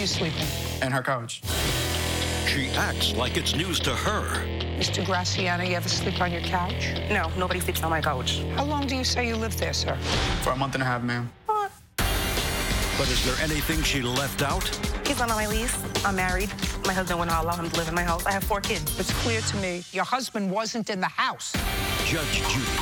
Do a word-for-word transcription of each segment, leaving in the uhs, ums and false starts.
you sleeping? In her couch. She acts like it's news to her. Mister Graziani, you ever sleep on your couch? No, nobody sleeps on my couch. How long do you say you lived there, sir? For a month and a half, ma'am. What? But is there anything she left out? He's not on my lease. I'm married. My husband wouldn't allow him to live in my house. I have four kids. It's clear to me your husband wasn't in the house. Judge Judy.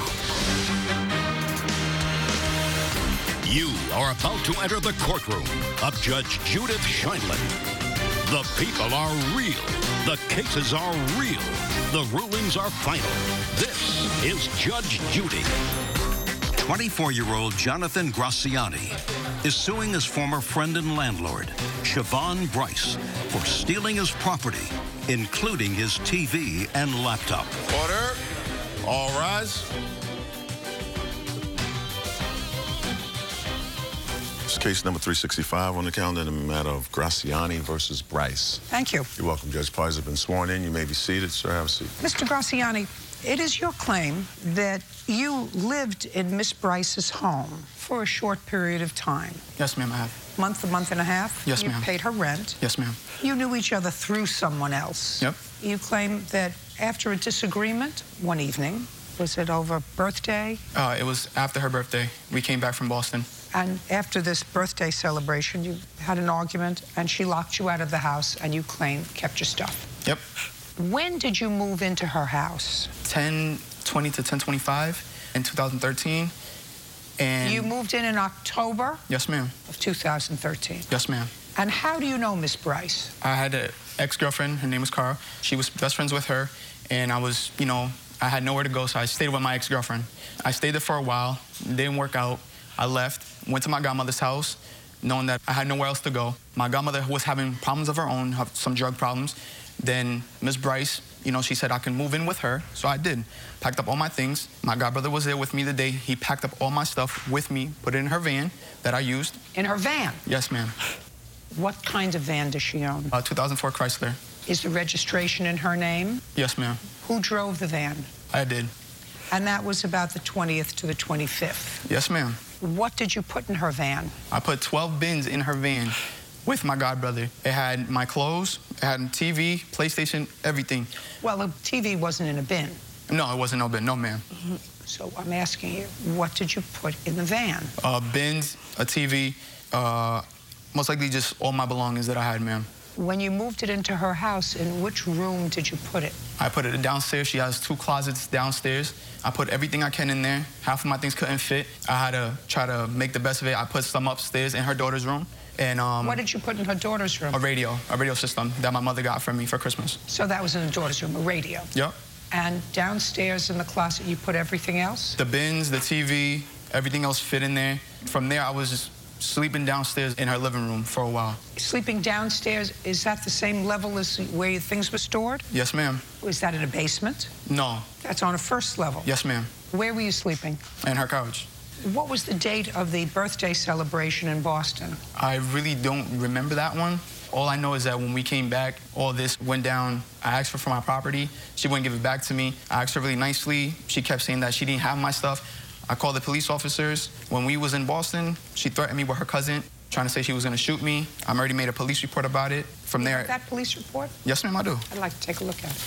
You are about to enter the courtroom of Judge Judith Sheindlin. The people are real. The cases are real. The rulings are final. This is Judge Judy. twenty-four-year-old Jonathan Graziani is suing his former friend and landlord, Siobhan Bryce, for stealing his property, including his T V and laptop. Order. All rise. It's case number three sixty-five on the calendar in the matter of Graziani versus Bryce. Thank you. You're welcome. Judge Parties have been sworn in. You may be seated. Sir, have a seat. Mister Graziani, it is your claim that you lived in Miss Bryce's home for a short period of time. Yes, ma'am, I have. Month, a month and a half? Yes, you ma'am. You paid her rent? Yes, ma'am. You knew each other through someone else? Yep. You claim that after a disagreement one evening, was it over birthday? Uh, it was after her birthday. We came back from Boston. And after this birthday celebration, you had an argument, and she locked you out of the house, and you claim kept your stuff. Yep. When did you move into her house? ten twenty to ten twenty-five in two thousand thirteen. And You moved in in October yes, ma'am. of two thousand thirteen. Yes, ma'am. And how do you know Miss Bryce? I had an ex-girlfriend. Her name was Carl. She was best friends with her, and I was, you know, I had nowhere to go, so I stayed with my ex-girlfriend. I stayed there for a while. It didn't work out. I left, went to my godmother's house, knowing that I had nowhere else to go. My godmother was having problems of her own, some drug problems. Then Miss Bryce, you know, she said I can move in with her, so I did. Packed up all my things. My godbrother was there with me the day. He packed up all my stuff with me, put it in her van that I used. In her van? Yes, ma'am. What kind of van does she own? Uh, two thousand four Chrysler. Is the registration in her name? Yes, ma'am. Who drove the van? I did. And that was about the twentieth to the twenty-fifth. Yes, ma'am. What did you put in her van? I put twelve bins in her van with my godbrother. It had my clothes, it had T V, PlayStation, everything. Well, the T V wasn't in a bin. No, it wasn't no bin, no, ma'am. Mm-hmm. So I'm asking you, what did you put in the van? Uh, bins, a T V, uh, most likely just all my belongings that I had, ma'am. When you moved it into her house, in which room did you put it? I put it downstairs. She has two closets downstairs. I put everything I can in there. Half of my things couldn't fit. I had to try to make the best of it. I put some upstairs in her daughter's room. And um, what did you put in her daughter's room? A radio, a radio system that my mother got for me for Christmas. So that was in the daughter's room, a radio? Yep. And downstairs in the closet, you put everything else? The bins, the T V, everything else fit in there. From there, I was just sleeping downstairs in her living room for a while. Sleeping downstairs, is that the same level as where your things were stored? Yes, ma'am. Was that in a basement? No. That's on a first level? Yes, ma'am. Where were you sleeping? In her couch. What was the date of the birthday celebration in Boston? I really don't remember that one. All I know is that when we came back, all this went down. I asked her for my property. She wouldn't give it back to me. I asked her really nicely. She kept saying that she didn't have my stuff. I called the police officers. When we was in Boston, she threatened me with her cousin, trying to say she was going to shoot me. I already made a police report about it. From you there... have that police report? Yes, ma'am, I do. I'd like to take a look at it.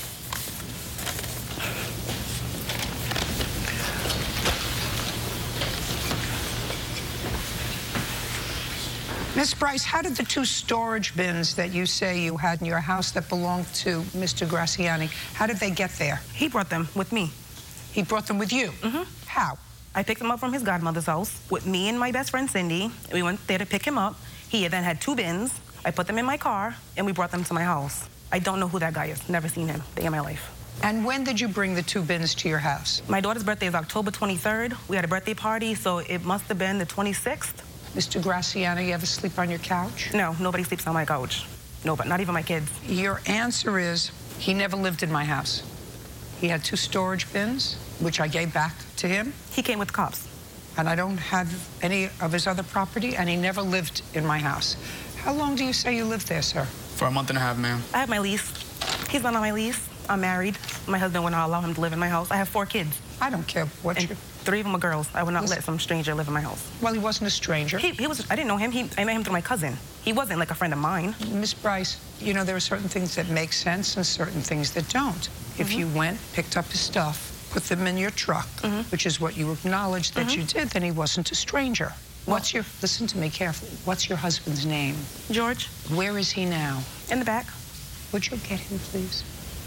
Miss Bryce, how did the two storage bins that you say you had in your house that belonged to Mister Graziani, how did they get there? He brought them with me. He brought them with you? Mm-hmm. How? I picked him up from his godmother's house with me and my best friend, Cindy. We went there to pick him up. He then had two bins. I put them in my car, and we brought them to my house. I don't know who that guy is. Never seen him day in my life. And when did you bring the two bins to your house? My daughter's birthday is October twenty-third. We had a birthday party, so it must have been the twenty-sixth. Mister Graziani, you ever sleep on your couch? No, nobody sleeps on my couch. No, but not even my kids. Your answer is, he never lived in my house. He had two storage bins, which I gave back to him. He came with cops. And I don't have any of his other property, and he never lived in my house. How long do you say you lived there, sir? For a month and a half, ma'am. I have my lease. He's not on my lease. I'm married. My husband would not allow him to live in my house. I have four kids. I don't care what And you... Three of them are girls. I would not let some stranger live in my house. Well, he wasn't a stranger. He, he was, I didn't know him. He, I met him through my cousin. He wasn't like a friend of mine. Miss Bryce, you know, there are certain things that make sense and certain things that don't. If Mm-hmm. you went, picked up his stuff, put them in your truck, Mm-hmm. which is what you acknowledged that Mm-hmm. you did, then he wasn't a stranger. What's your, listen to me carefully, what's your husband's name? George, Where is he now? in the back. Would you get him, please?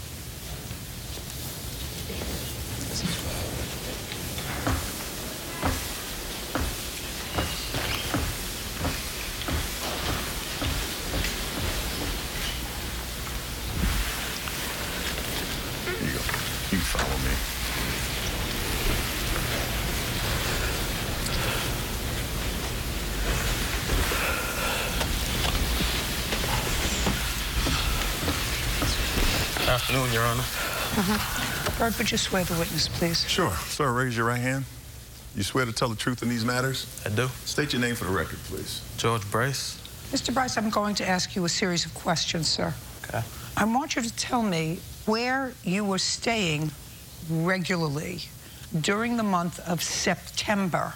Here you go. You can follow me. Afternoon, Your Honor. Bert, would you swear the witness, please? Sure. Sir, raise your right hand. You swear to tell the truth in these matters? I do. State your name for the record, please. George Bryce. Mister Bryce, I'm going to ask you a series of questions, sir. Okay. I want you to tell me where you were staying regularly during the month of September.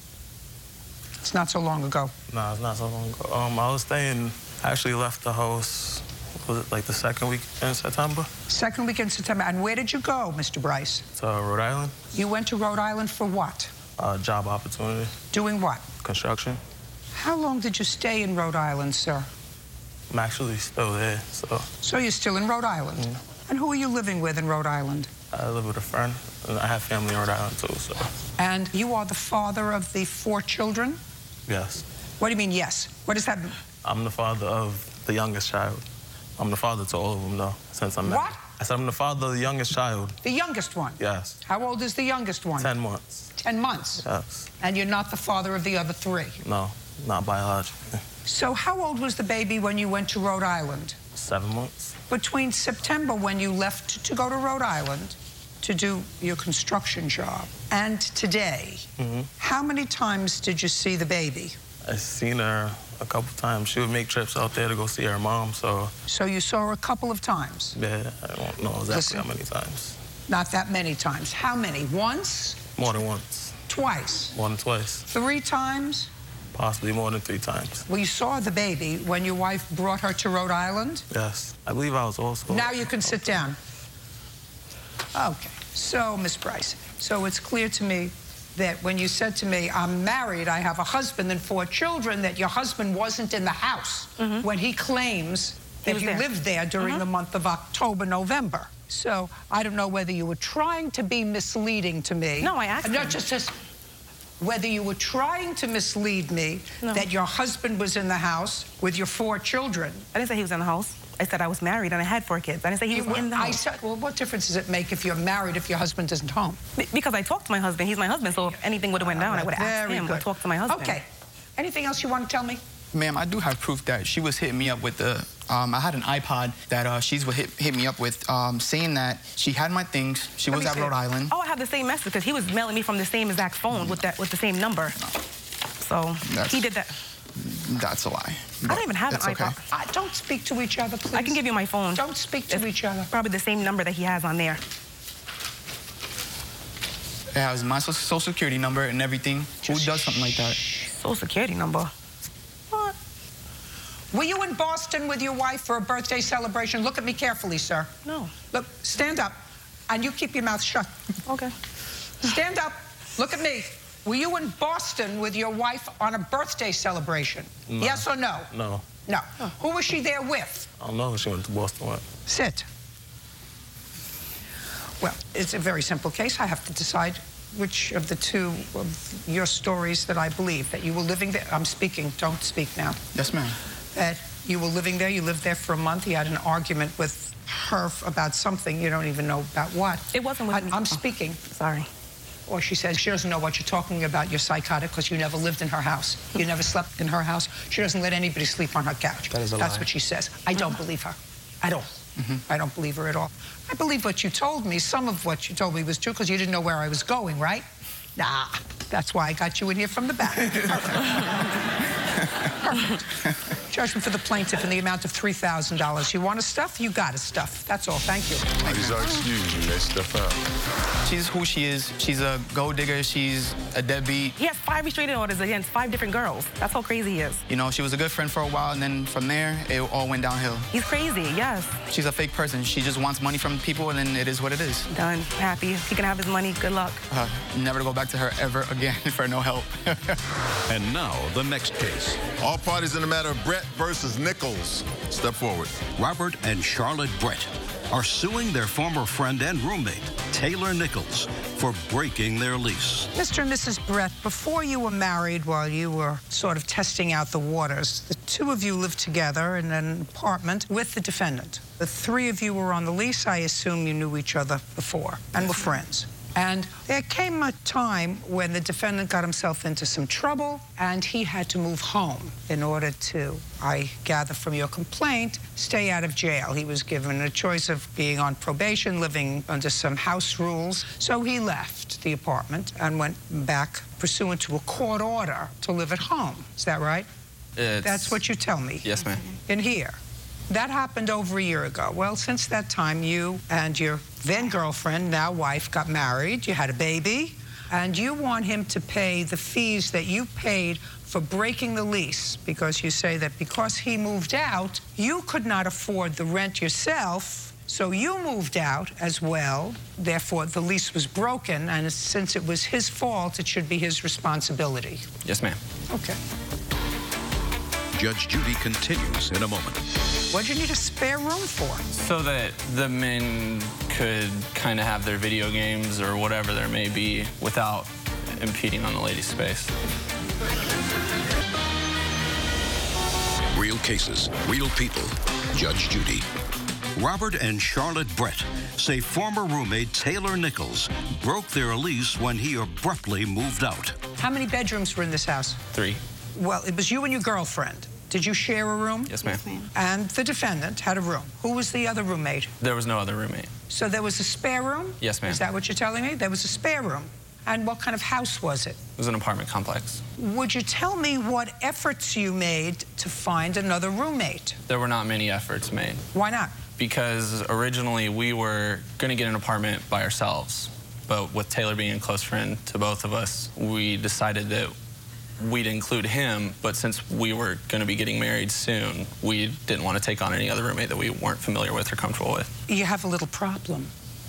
It's not so long ago. No, it's not so long ago. Um, I was staying, I actually left the house, was it like the second week in September? Second week in September. And where did you go, Mister Bryce? To Rhode Island. You went to Rhode Island for what? Uh, job opportunity. Doing what? Construction. How long did you stay in Rhode Island, sir? I'm actually still there, so So you're still in Rhode Island. And who are you living with in Rhode Island? I live with a friend, and I have family in Rhode Island too, so And you are the father of the four children? yes. What do you mean, yes? What does that mean? I'm the father of the youngest child. I'm the father to all of them, though, since I'm married. What? I said I'm the father of the youngest child. The youngest one? Yes. How old is the youngest one? Ten months. Ten months. Yes. And you're not the father of the other three. No, not biologically. So how old was the baby when you went to Rhode Island? Seven months. Between September, when you left to go to Rhode Island to do your construction job, and today, Mm-hmm. how many times did you see the baby? I've seen her a couple times. She would make trips out there to go see her mom, so So you saw her a couple of times. yeah, I don't know exactly Listen. how many times. Not that many times. How many? Once? More than once. Twice? More than twice. Three times? Possibly more than three times. Well, you saw the baby when your wife brought her to Rhode Island? Yes. I believe I was also... Now you can sit down. Okay. So, Miss Bryce, so it's clear to me that when you said to me, I'm married, I have a husband and four children, that your husband wasn't in the house when he claims He that was you there. lived there during the month of October, November. So I don't know whether you were trying to be misleading to me. No, I asked No, him. just, just whether you were trying to mislead me No. that your husband was in the house with your four children. I didn't say he was in the house. I said I was married and I had four kids. I didn't say he was You- in the I house. said, well, what difference does it make if you're married if your husband isn't home? Be- Because I talked to my husband. He's my husband, so if anything would have went down, I would have asked Very him good. or talked to my husband. Okay. Anything else you want to tell me? Ma'am, I do have proof that she was hitting me up with the, um, I had an iPod that uh, she's would hit, hit me up with, um, saying that she had my things, she Let was me at see Rhode it. Island. Oh, I have the same message because he was mailing me from the same exact phone with that with the same number. So That's- he did that. That's a lie. I don't even have an It's okay. iPod. Uh, don't speak to each other, please. I can give you my phone. Don't speak to It's each other. Probably the same number that he has on there. It has my so- social security number and everything. Who does something like that? Social security number. What? Were you in Boston with your wife for a birthday celebration? Look at me carefully, sir. No. Look, stand up, and you keep your mouth shut. Okay. Stand up. Look at me. Were you in Boston with your wife on a birthday celebration? No. Yes or no? No. No. Who was she there with? I don't know if she went to Boston with. Sit. Well, it's a very simple case. I have to decide which of the two of your stories that I believe. That you were living there. I'm speaking. Don't speak now. Yes, ma'am. That you were living there. You lived there for a month. You had an argument with her about something. You don't even know about what. It wasn't with I, me. I'm speaking. Sorry. Or she says she doesn't know what you're talking about. You're psychotic because you never lived in her house. You never slept in her house. She doesn't let anybody sleep on her couch. That is a That's lie. what she says. I don't believe her at all. I don't believe her at all. I believe what you told me. Some of what you told me was true because you didn't know where I was going, right? Nah, that's why I got you in here from the back. Perfect. Perfect. Judgment for the plaintiff in the amount of three thousand dollars. You want a stuff? You got a stuff. That's all. Thank you. Ladies are excused. You may step out. She's who she is. She's a gold digger. She's a deadbeat. He has five restraining orders against five different girls. That's how crazy he is. You know, she was a good friend for a while, and then from there, it all went downhill. He's crazy, yes. She's a fake person. She just wants money from people, and then it is what it is. Done. Happy. He can have his money. Good luck. Uh, never to go back to her ever again for no help. And now, the next case. All parties in the matter of Brett versus Nichols. Step forward. Robert and Charlotte Brett are suing their former friend and roommate, Taylor Nichols, for breaking their lease. Mister and Missus Brett, before you were married, while you were sort of testing out the waters, the two of you lived together in an apartment with the defendant. The three of you were on the lease. I assume you knew each other before and were friends. And there came a time when the defendant got himself into some trouble, and he had to move home in order to, I gather from your complaint, stay out of jail. He was given a choice of being on probation, living under some house rules. So he left the apartment and went back pursuant to a court order to live at home. Is that right? It's... That's what you tell me. Yes, ma'am. In here. That happened over a year ago. Well, since that time, you and your then-girlfriend, now wife, got married. You had a baby. And you want him to pay the fees that you paid for breaking the lease, because you say that because he moved out, you could not afford the rent yourself, so you moved out as well. Therefore, the lease was broken, and since it was his fault, it should be his responsibility. Yes, ma'am. Okay. Judge Judy continues in a moment. What'd you need a spare room for? So that the men could kind of have their video games or whatever there may be without impeding on the ladies' space. Real cases, real people. Judge Judy. Robert and Charlotte Brett say former roommate Taylor Nichols broke their lease when he abruptly moved out. How many bedrooms were in this house? Three. Well, it was you and your girlfriend. Did you share a room? Yes, ma'am. And the defendant had a room. Who was the other roommate? There was no other roommate. So there was a spare room? Yes, ma'am. Is that what you're telling me? There was a spare room. And what kind of house was it? It was an apartment complex. Would you tell me what efforts you made to find another roommate? There were not many efforts made. Why not? Because originally we were going to get an apartment by ourselves. But with Taylor being a close friend to both of us, we decided that we'd include him, but since we were going to be getting married soon, we didn't want to take on any other roommate that we weren't familiar with or comfortable with. You have a little problem.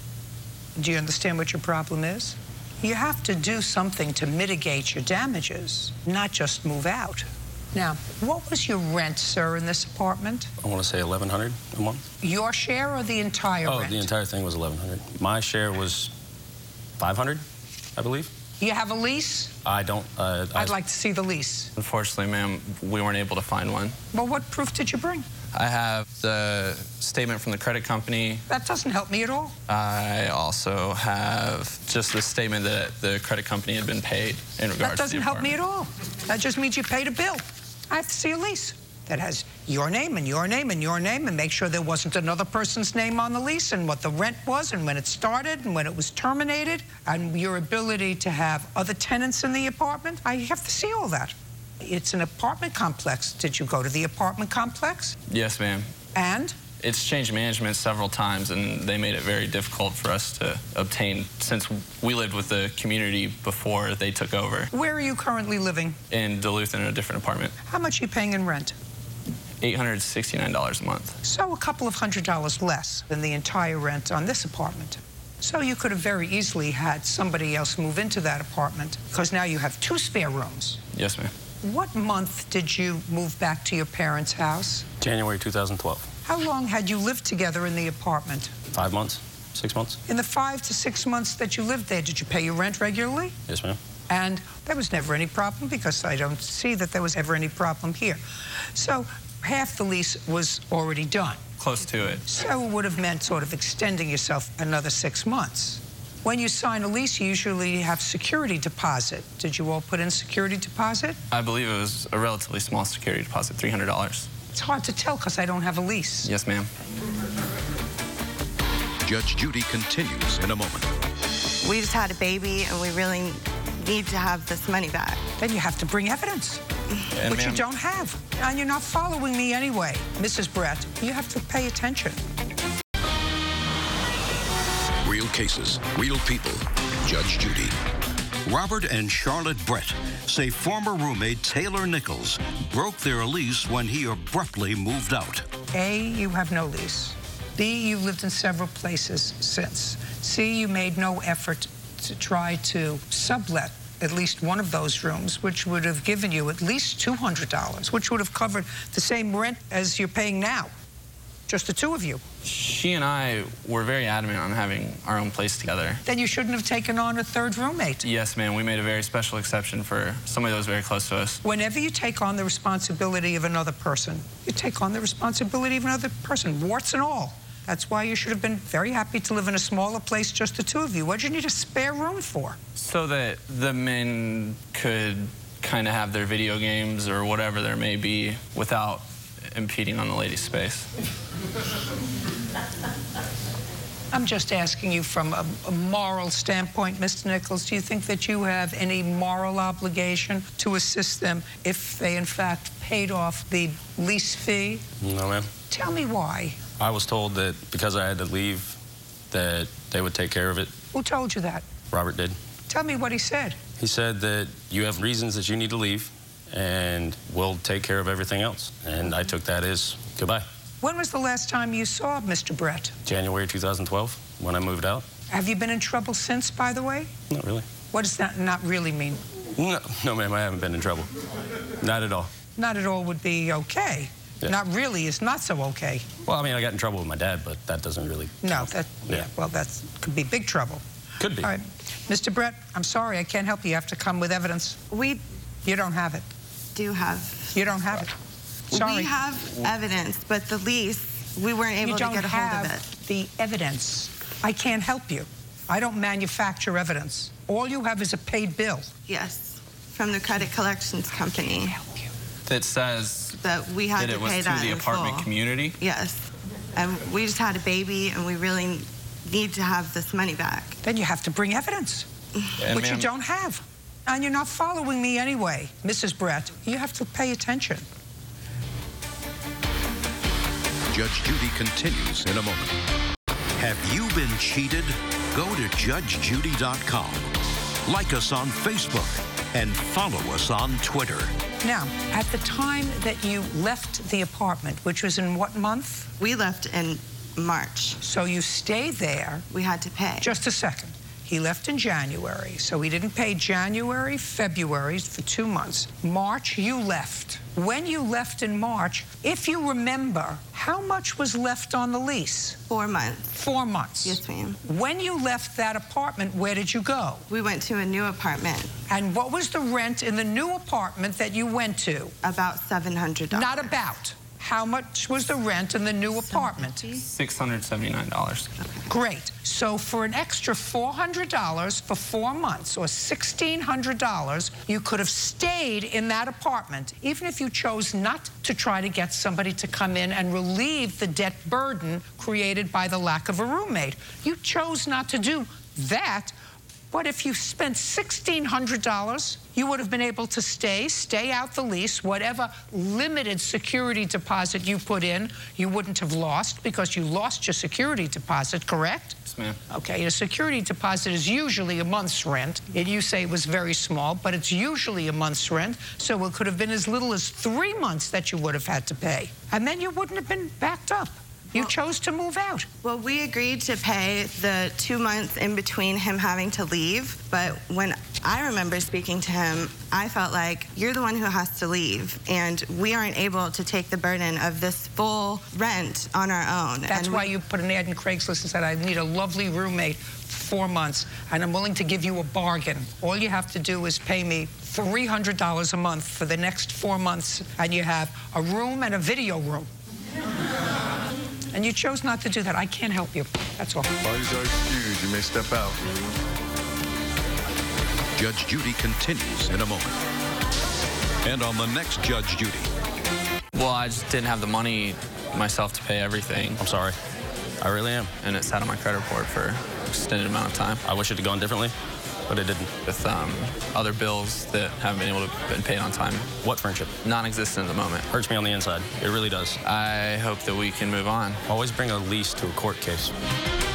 Do you understand what your problem is? You have to do something to mitigate your damages, not just move out. Now, what was your rent, sir, in this apartment? I want to say eleven hundred dollars a month. Your share or the entire oh, rent? Oh, the entire thing was eleven hundred dollars. My share was five hundred dollars, I believe. You have a lease? I don't. Uh, I'd I... like to see the lease. Unfortunately, ma'am, we weren't able to find one. Well, what proof did you bring? I have the statement from the credit company. That doesn't help me at all. I also have just the statement that the credit company had been paid in regards to the That doesn't help me apartment. at all. That just means you paid a bill. I have to see a lease that has your name and your name and your name, and make sure there wasn't another person's name on the lease, and what the rent was, and when it started, and when it was terminated, and your ability to have other tenants in the apartment. I have to see all that. It's an apartment complex. Did you go to the apartment complex? Yes, ma'am. And? It's changed management several times, and they made it very difficult for us to obtain, since we lived with the community before they took over. Where are you currently living? In Duluth, in a different apartment. How much are you paying in rent? eight hundred sixty-nine dollars a month. So a couple of hundred dollars less than the entire rent on this apartment. So you could have very easily had somebody else move into that apartment, because now you have two spare rooms. Yes, ma'am. What month did you move back to your parents' house? January two thousand twelve. How long had you lived together in the apartment? Five months, six months. In the five to six months that you lived there, did you pay your rent regularly? Yes, ma'am. And there was never any problem, because I don't see that there was ever any problem here. So half the lease was already done. Close to it. So it would have meant sort of extending yourself another six months. When you sign a lease, you usually have security deposit. Did you all put in security deposit? I believe it was a relatively small security deposit, three hundred dollars. It's hard to tell because I don't have a lease. Yes, ma'am. Judge Judy continues in a moment. We just had a baby, and we really need to have this money back. Then you have to bring evidence, And which you ma'am, don't have. And you're not following me anyway. Missus Brett, you have to pay attention. Real cases, real people. Judge Judy. Robert and Charlotte Brett say former roommate Taylor Nichols broke their lease when he abruptly moved out. A, you have no lease. B, you've lived in several places since. C, you made no effort to try to sublet at least one of those rooms, which would have given you at least two hundred dollars, which would have covered the same rent as you're paying now. Just the two of you. She and I were very adamant on having our own place together. Then you shouldn't have taken on a third roommate. Yes, ma'am, we made a very special exception for somebody that was very close to us. Whenever you take on the responsibility of another person, you take on the responsibility of another person, warts and all. That's why you should have been very happy to live in a smaller place, just the two of you. What did you need a spare room for? So that the men could kind of have their video games or whatever there may be without impeding on the ladies' space. I'm just asking you from a, a moral standpoint, Mister Nichols, do you think that you have any moral obligation to assist them if they, in fact, paid off the lease fee? No, ma'am. Tell me why. I was told that because I had to leave, that they would take care of it. Who told you that? Robert did. Tell me what he said. He said that you have reasons that you need to leave, and we'll take care of everything else. And I took that as goodbye. When was the last time you saw Mister Brett? January two thousand twelve, when I moved out. Have you been in trouble since, by the way? Not really. What does that not really mean? No, no, ma'am, I haven't been in trouble. Not at all. Not at all would be okay. Yeah. Not really is not so okay. Well, I mean, I got in trouble with my dad, but that doesn't really... No, that, yeah. yeah, well, that could be big trouble. Could be. All right. Mister Brett, I'm sorry, I can't help you. You have to come with evidence. We You don't have it. do have... You don't have it. Sorry. We have evidence, but the lease, we weren't able you to don't get a hold of have it. the evidence. I can't help you. I don't manufacture evidence. All you have is a paid bill. Yes, from the credit collections company. Help you. That says That we had that to it was pay to that the in apartment full. community. Yes, and we just had a baby, and we really need to have this money back. Then you have to bring evidence, And which you ma'am, don't have. And you're not following me anyway. Missus Brett, you have to pay attention. Judge Judy continues in a moment. Have you been cheated? Go to judge judy dot com. Like us on Facebook and follow us on Twitter. Now, at the time that you left the apartment, which was in what month? We left in March. So you stayed there. We had to pay. Just a second. He left in January, so he didn't pay January, February for two months. March, you left. When you left in March, if you remember, how much was left on the lease? Four months. Four months. Yes, ma'am. When you left that apartment, where did you go? We went to a new apartment. And what was the rent in the new apartment that you went to? About seven hundred dollars. Not about. How much was the rent in the new apartment? six hundred seventy-nine dollars. Great. So for an extra four hundred dollars for four months, or sixteen hundred dollars, you could have stayed in that apartment, even if you chose not to try to get somebody to come in and relieve the debt burden created by the lack of a roommate. You chose not to do that. But if you spent sixteen hundred dollars, you would have been able to stay, stay out the lease, whatever limited security deposit you put in, you wouldn't have lost because you lost your security deposit, correct? Yes, ma'am. Okay, a security deposit is usually a month's rent. And you say it was very small, but it's usually a month's rent, so it could have been as little as three months that you would have had to pay. And then you wouldn't have been backed up. You Well, chose to move out. Well, we agreed to pay the two months in between him having to leave, but when I remember speaking to him, I felt like you're the one who has to leave, and we aren't able to take the burden of this full rent on our own. That's and why we, you put an ad in Craigslist and said, I need a lovely roommate for four months, and I'm willing to give you a bargain. All you have to do is pay me three hundred dollars a month for the next four months, and you have a room and a video room. And you chose not to do that. I can't help you. That's all. While you are excused, you may step out. Judge Judy continues in a moment. And on the next Judge Judy. Well, I just didn't have the money myself to pay everything, I'm sorry. I really am. and it sat on my credit report for an extended amount of time. I wish it had gone differently. but it didn't. With um, other bills that haven't been able to been paid on time. What friendship? Non-existent at the moment. Hurts me on the inside. It really does. I hope that we can move on. Always bring a lease to a court case.